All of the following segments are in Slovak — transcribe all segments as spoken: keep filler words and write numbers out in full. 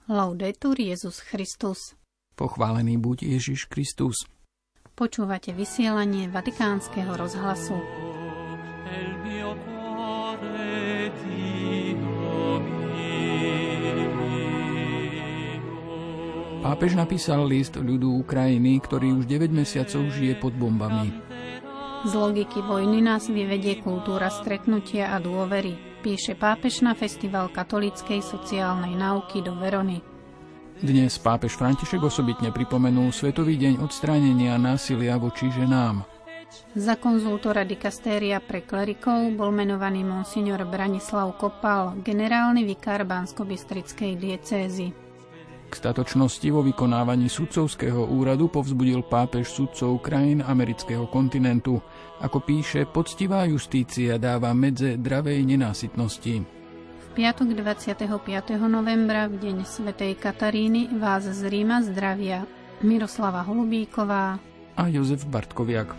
Laudetur Jesus Christus. Pochválený buď Ježiš Kristus. Počúvate vysielanie Vatikánskeho rozhlasu. Pápež napísal list ľudu Ukrajiny, ktorý už deväť mesiacov žije pod bombami. Z logiky vojny nás vyvedie kultúra stretnutia a dôvery, píše pápež na Festival katolíckej sociálnej náuky do Verony. Dnes pápež František osobitne pripomenul Svetový deň odstránenia násilia voči ženám. Za konzultora dikastéria pre klerikov bol menovaný monsignor Branislav Kopal, generálny vikár Banskobystrickej diecézy. K statočnosti vo vykonávaní sudcovského úradu povzbudil pápež sudcov krajín amerického kontinentu. Ako píše, poctivá justícia dáva medze dravej nenásytnosti. V piatok dvadsiateho piateho novembra, v deň svätej Kataríny, vás z Ríma zdravia Miroslava Holubíková a Jozef Bartkoviak.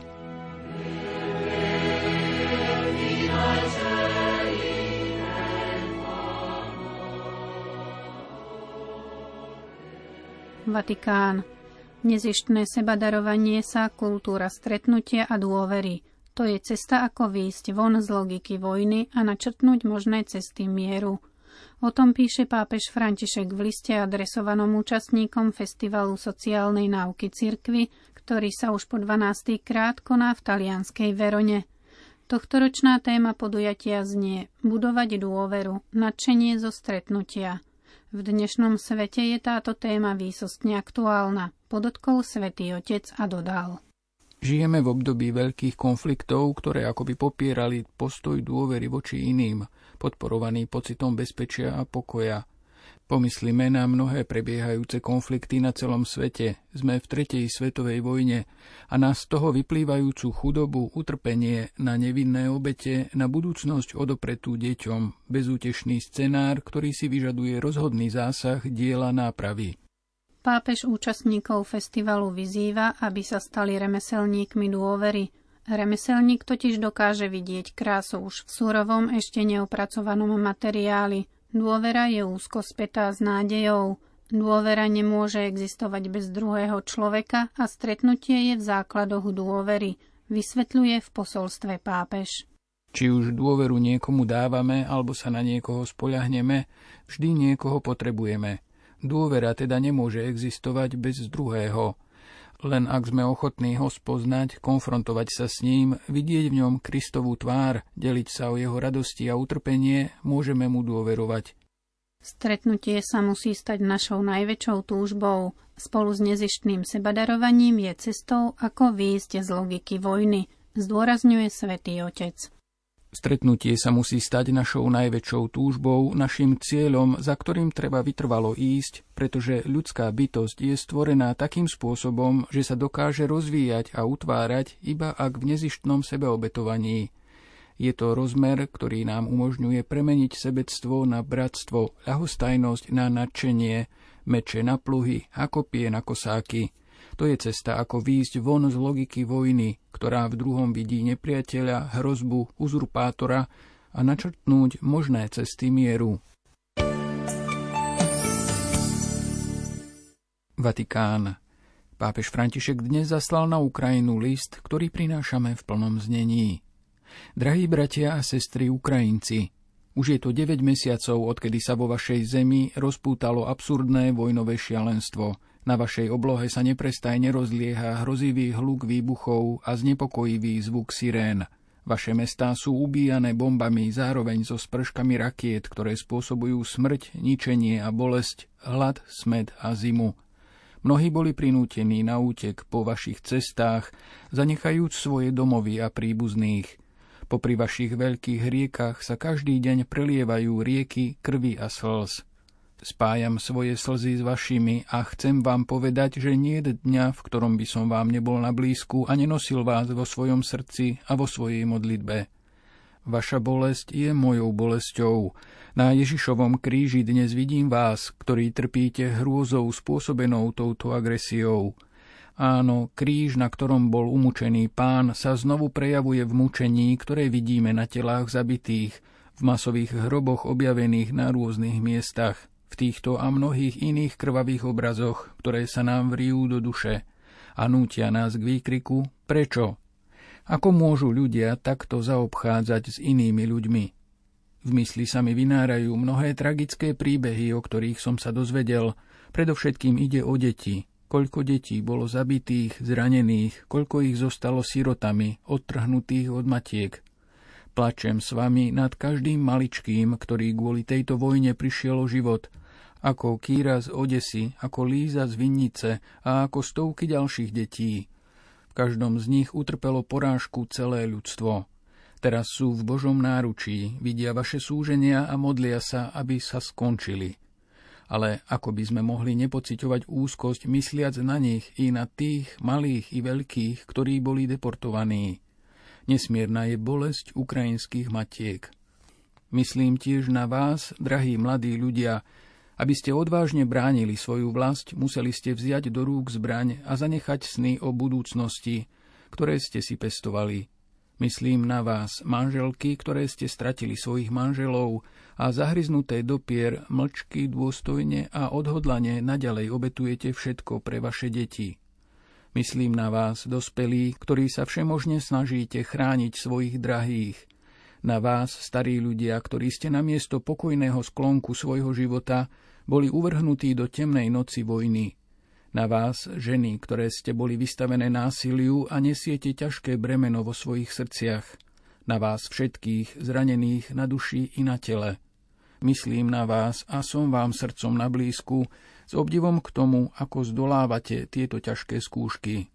Vatikán. Nezištné sebadarovanie sa, kultúra stretnutia a dôvery. To je cesta, ako výjsť von z logiky vojny a načrtnúť možné cesty mieru. O tom píše pápež František v liste adresovanom účastníkom Festivalu sociálnej náuky cirkvi, ktorý sa už po dvanásty krát koná v talianskej Verone. Tohtoročná téma podujatia znie Budovať dôveru, nadšenie zo stretnutia. V dnešnom svete je táto téma výsostne aktuálna, podotkol Svätý Otec a dodal. Žijeme v období veľkých konfliktov, ktoré akoby popierali postoj dôvery voči iným, podporovaný pocitom bezpečia a pokoja. Pomyslíme na mnohé prebiehajúce konflikty na celom svete. Sme v tretej svetovej vojne a na z toho vyplývajúcu chudobu, utrpenie, na nevinné obete, na budúcnosť odopretú deťom, bezútešný scenár, ktorý si vyžaduje rozhodný zásah diela nápravy. Pápež účastníkov festivalu vyzýva, aby sa stali remeselníkmi dôvery. Remeselník totiž dokáže vidieť krásu už v surovom, ešte neopracovanom materiáli. Dôvera je úzko spätá s nádejou. Dôvera nemôže existovať bez druhého človeka a stretnutie je v základoch dôvery, vysvetľuje v posolstve pápež. Či už dôveru niekomu dávame, alebo sa na niekoho spoľahneme, vždy niekoho potrebujeme. Dôvera teda nemôže existovať bez druhého. Len ak sme ochotní ho spoznať, konfrontovať sa s ním, vidieť v ňom Kristovú tvár, deliť sa o jeho radosti a utrpenie, môžeme mu dôverovať. Stretnutie sa musí stať našou najväčšou túžbou. Spolu s nezištným sebadarovaním je cestou, ako výjsť z logiky vojny, zdôrazňuje Svätý Otec. Stretnutie sa musí stať našou najväčšou túžbou, našim cieľom, za ktorým treba vytrvalo ísť, pretože ľudská bytosť je stvorená takým spôsobom, že sa dokáže rozvíjať a utvárať iba ak v nezištnom sebeobetovaní. Je to rozmer, ktorý nám umožňuje premeniť sebectvo na bratstvo, ľahostajnosť na nadšenie, meče na pluhy a kopie na kosáky. To je cesta, ako výjsť von z logiky vojny, ktorá v druhom vidí nepriateľa, hrozbu, uzurpátora a načrtnúť možné cesty mieru. Vatikán. Pápež František dnes zaslal na Ukrajinu list, ktorý prinášame v plnom znení. Drahí bratia a sestry Ukrajinci, už je to deväť mesiacov, odkedy sa vo vašej zemi rozpútalo absurdné vojnové šialenstvo. Na vašej oblohe sa neprestajne rozlieha hrozivý hluk výbuchov a znepokojivý zvuk sirén. Vaše mestá sú ubíjané bombami zároveň so sprškami rakiet, ktoré spôsobujú smrť, ničenie a bolesť, hlad, smäd a zimu. Mnohí boli prinútení na útek po vašich cestách, zanechajúc svoje domovy a príbuzných. Popri vašich veľkých riekach sa každý deň prelievajú rieky krvi a slz. Spájam svoje slzy s vašimi a chcem vám povedať, že nie je dňa, v ktorom by som vám nebol na blízku a nenosil vás vo svojom srdci a vo svojej modlitbe. Vaša bolesť je mojou bolesťou. Na Ježišovom kríži dnes vidím vás, ktorí trpíte hrôzou spôsobenou touto agresiou. Áno, kríž, na ktorom bol umučený Pán, sa znovu prejavuje v mučení, ktoré vidíme na telách zabitých, v masových hroboch objavených na rôznych miestach, v týchto a mnohých iných krvavých obrazoch, ktoré sa nám vrijú do duše a nútia nás k výkriku prečo? Ako môžu ľudia takto zaobchádzať s inými ľuďmi? V mysli sa mi vynárajú mnohé tragické príbehy, o ktorých som sa dozvedel. Predovšetkým ide o deti. Koľko detí bolo zabitých, zranených, koľko ich zostalo sirotami, odtrhnutých od matiek. Plačem s vami nad každým maličkým, ktorý kvôli tejto vojne prišiel o život, ako Kýra z Odesy, ako Líza z Vinnice a ako stovky ďalších detí. V každom z nich utrpelo porážku celé ľudstvo. Teraz sú v Božom náručí, vidia vaše súženia a modlia sa, aby sa skončili. Ale ako by sme mohli nepociťovať úzkosť, mysliac na nich i na tých malých i veľkých, ktorí boli deportovaní. Nesmierna je bolesť ukrajinských matiek. Myslím tiež na vás, drahí mladí ľudia. Aby ste odvážne bránili svoju vlast, museli ste vziať do rúk zbraň a zanechať sny o budúcnosti, ktoré ste si pestovali. Myslím na vás, manželky, ktoré ste stratili svojich manželov a zahryznuté do pier mlčky, dôstojne a odhodlane naďalej obetujete všetko pre vaše deti. Myslím na vás, dospelí, ktorí sa všemožne snažíte chrániť svojich drahých. Na vás, starí ľudia, ktorí ste namiesto pokojného sklonku svojho života boli uvrhnutí do temnej noci vojny. Na vás, ženy, ktoré ste boli vystavené násiliu a nesiete ťažké bremeno vo svojich srdciach. Na vás všetkých, zranených na duši i na tele. Myslím na vás a som vám srdcom na blízku, s obdivom k tomu, ako zdolávate tieto ťažké skúšky.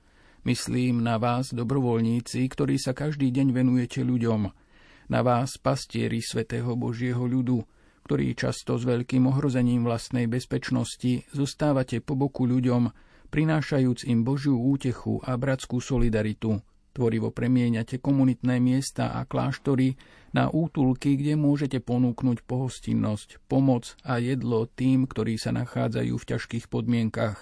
Myslím na vás, dobrovoľníci, ktorí sa každý deň venujete ľuďom. Na vás, pastieri svätého Božieho ľudu, ktorí často s veľkým ohrozením vlastnej bezpečnosti zostávate po boku ľuďom, prinášajúc im Božiu útechu a bratskú solidaritu. Tvorivo premieňate komunitné miesta a kláštory na útulky, kde môžete ponúknuť pohostinnosť, pomoc a jedlo tým, ktorí sa nachádzajú v ťažkých podmienkach.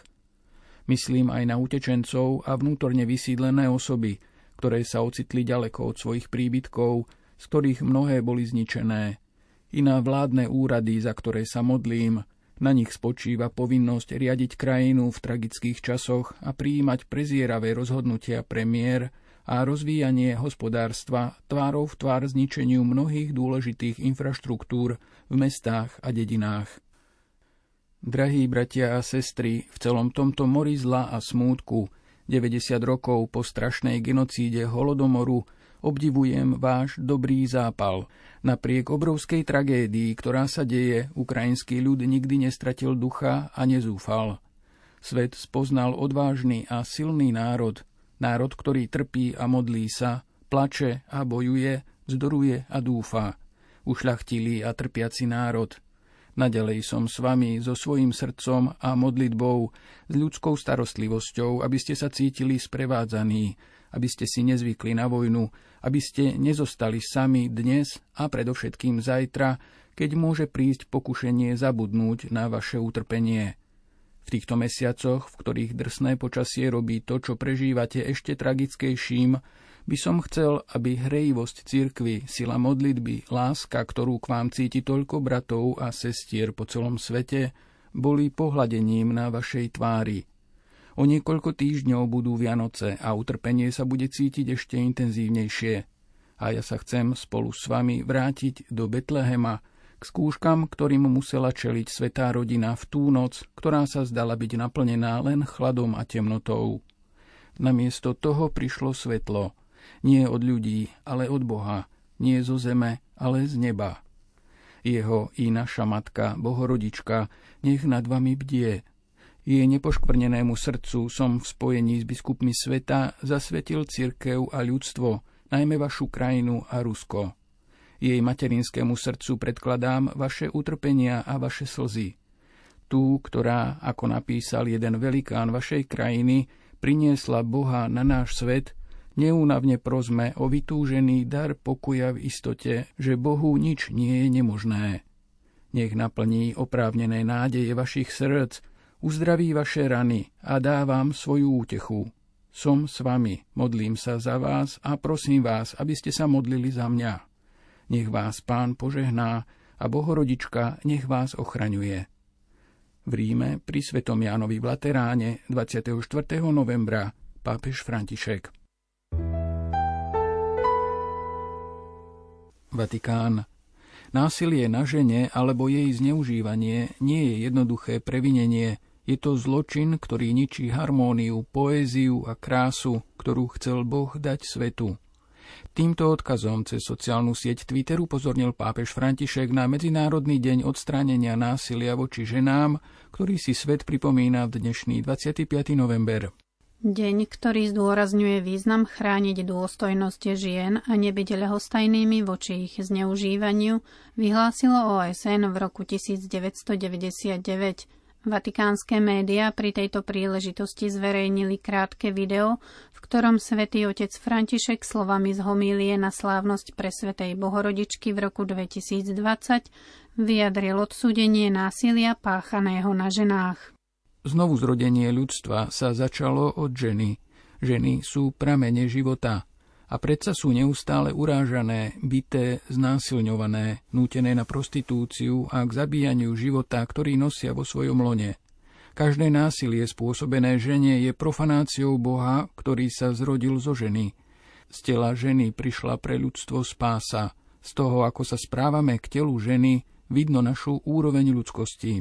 Myslím aj na utečencov a vnútorne vysídlené osoby, ktoré sa ocitli ďaleko od svojich príbytkov, z ktorých mnohé boli zničené. I na vládne úrady, za ktoré sa modlím, na nich spočíva povinnosť riadiť krajinu v tragických časoch a prijímať prezieravé rozhodnutia pre mier a rozvíjanie hospodárstva tvárou v tvár zničeniu mnohých dôležitých infraštruktúr v mestách a dedinách. Drahí bratia a sestry, v celom tomto mori zla a smútku, deväťdesiat rokov po strašnej genocíde holodomoru, obdivujem váš dobrý zápal. Napriek obrovskej tragédii, ktorá sa deje, ukrajinský ľud nikdy nestratil ducha a nezúfal. Svet spoznal odvážny a silný národ, národ, ktorý trpí a modlí sa, plače a bojuje, vzdoruje a dúfa. Ušľachtilý a trpiaci národ. Naďalej som s vami so svojím srdcom a modlitbou, s ľudskou starostlivosťou, aby ste sa cítili sprevádzaní, aby ste si nezvykli na vojnu, aby ste nezostali sami dnes a predovšetkým zajtra, keď môže prísť pokušenie zabudnúť na vaše utrpenie. V týchto mesiacoch, v ktorých drsné počasie robí to, čo prežívate, ešte tragickejším, by som chcel, aby hrejivosť cirkvi, sila modlitby, láska, ktorú k vám cíti toľko bratov a sestier po celom svete, boli pohľadením na vašej tvári. O niekoľko týždňov budú Vianoce a utrpenie sa bude cítiť ešte intenzívnejšie. A ja sa chcem spolu s vami vrátiť do Betlehema, k skúškam, ktorým musela čeliť svätá rodina v tú noc, ktorá sa zdala byť naplnená len chladom a temnotou. Namiesto toho prišlo svetlo, nie od ľudí, ale od Boha, nie zo zeme, ale z neba. Jeho i naša matka, Bohorodička, nech nad vami bdie. Jej nepoškvrnenému srdcu som v spojení s biskupmi sveta zasvetil cirkev a ľudstvo, najmä vašu krajinu a Rusko. Jej materinskému srdcu predkladám vaše utrpenia a vaše slzy. Tú, ktorá, ako napísal jeden velikán vašej krajiny, priniesla Boha na náš svet, neúnavne prosme o vytúžený dar pokoja v istote, že Bohu nič nie je nemožné. Nech naplní oprávnené nádeje vašich srdc, uzdraví vaše rany a dá vám svoju útechu. Som s vami, modlím sa za vás a prosím vás, aby ste sa modlili za mňa. Nech vás Pán požehná a Bohorodička nech vás ochraňuje. V Ríme pri Svetom Jánovi v Lateráne dvadsiateho štvrtého novembra pápež František. Vatikán. Násilie na žene alebo jej zneužívanie nie je jednoduché previnenie. Je to zločin, ktorý ničí harmóniu, poéziu a krásu, ktorú chcel Boh dať svetu. Týmto odkazom cez sociálnu sieť Twitter upozornil pápež František na Medzinárodný deň odstránenia násilia voči ženám, ktorý si svet pripomína v dnešný dvadsiateho piateho november. Deň, ktorý zdôrazňuje význam chrániť dôstojnosť žien a nebyť ľahostajnými voči ich zneužívaniu, vyhlásilo ó es en v roku devätnásťstodeväťdesiatdeväť. Vatikánske médiá pri tejto príležitosti zverejnili krátke video, v ktorom svätý otec František slovami z homílie na slávnosť presvätej Bohorodičky v roku dvetisícdvadsať vyjadril odsúdenie násilia páchaného na ženách. Znovu zrodenie ľudstva sa začalo od ženy. Ženy sú pramene života. A predsa sú neustále urážané, bité, znásilňované, nútené na prostitúciu a k zabíjaniu života, ktorý nosia vo svojom lone. Každé násilie spôsobené žene je profanáciou Boha, ktorý sa zrodil zo ženy. Z tela ženy prišla pre ľudstvo spása. Z toho, ako sa správame k telu ženy, vidno našu úroveň ľudskosti.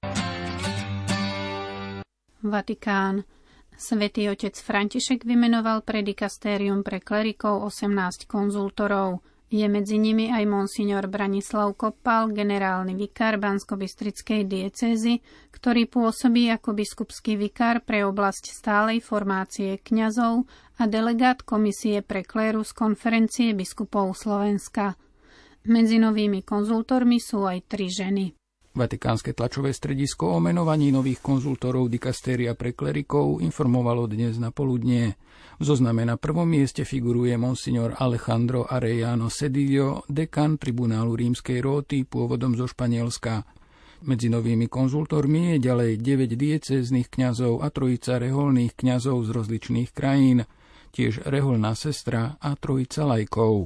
Vatikán. Svätý otec František vymenoval pre dikastérium pre klerikov osemnásť konzultorov. Je medzi nimi aj monsignor Branislav Kopal, generálny vikár Banskobystrickej diecézy, ktorý pôsobí ako biskupský vikár pre oblasť stálej formácie kňazov a delegát komisie pre klérus konferencie biskupov Slovenska. Medzi novými konzultormi sú aj tri ženy. Vatikánske tlačové stredisko o menovaní nových konzultorov dikastéria pre klerikov informovalo dnes na poludnie. V zozname na prvom mieste figuruje monsignor Alejandro Arellano Cedillo, dekan tribunálu rímskej róty, pôvodom zo Španielska. Medzi novými konzultormi je ďalej deväť diecéznych kňazov a trojica reholných kňazov z rozličných krajín, tiež reholná sestra a trojica laikov.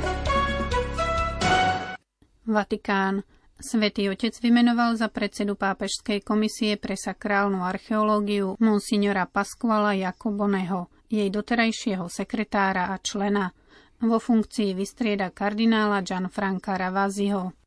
Vatikán. Svätý otec vymenoval za predsedu pápežskej komisie pre sakrálnu archeológiu monsignora Pasquala Jacoboneho, jej doterajšieho sekretára a člena. Vo funkcii vystrieda kardinála Gianfranca Ravasiho.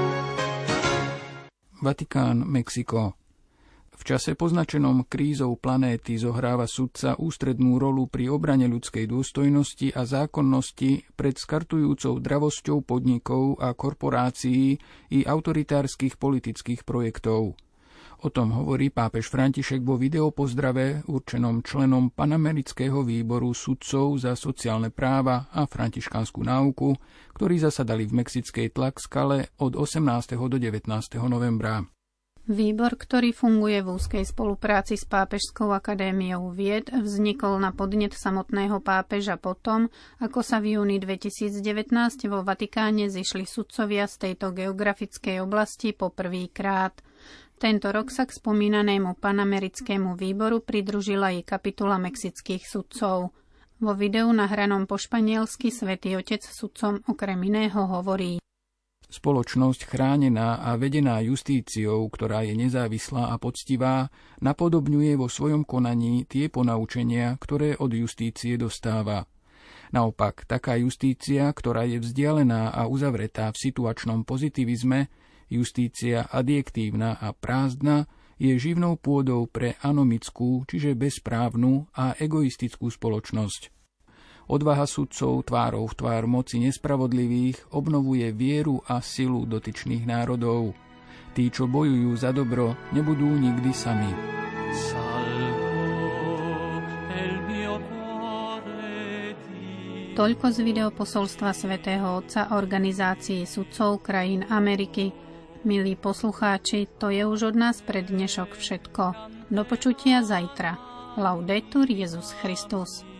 Vatikán, Mexiko. V čase poznačenom krízou planéty zohráva sudca ústrednú rolu pri obrane ľudskej dôstojnosti a zákonnosti pred skartujúcou dravosťou podnikov a korporácií i autoritárskych politických projektov. O tom hovorí pápež František vo videopozdrave určenom členom Panamerického výboru sudcov za sociálne práva a františkánsku náuku, ktorí zasadali v mexickej Tlaxcale od osemnásteho do devätnásteho novembra. Výbor, ktorý funguje v úzkej spolupráci s Pápežskou akadémiou vied, vznikol na podnet samotného pápeža potom, ako sa v júni dvetisícdevätnásť vo Vatikáne zišli sudcovia z tejto geografickej oblasti po prvýkrát. Tento rok sa k spomínanému Panamerickému výboru pridružila i kapitula mexických sudcov. Vo videu nahranom po španielsky svätý otec sudcom okrem iného hovorí: Spoločnosť chránená a vedená justíciou, ktorá je nezávislá a poctivá, napodobňuje vo svojom konaní tie ponaučenia, ktoré od justície dostáva. Naopak, taká justícia, ktorá je vzdialená a uzavretá v situačnom pozitivizme, justícia adjektívna a prázdna, je živnou pôdou pre anomickú, čiže bezprávnu a egoistickú spoločnosť. Odvaha sudcov tvárou v tvár moci nespravodlivých obnovuje vieru a silu dotyčných národov. Tí, čo bojujú za dobro, nebudú nikdy sami. Toľko z videoposolstva svätého Otca organizácii sudcov krajín Ameriky. Milí poslucháči, to je už od nás pre dnešok všetko. Do počutia zajtra. Laudetur Jesus Christus.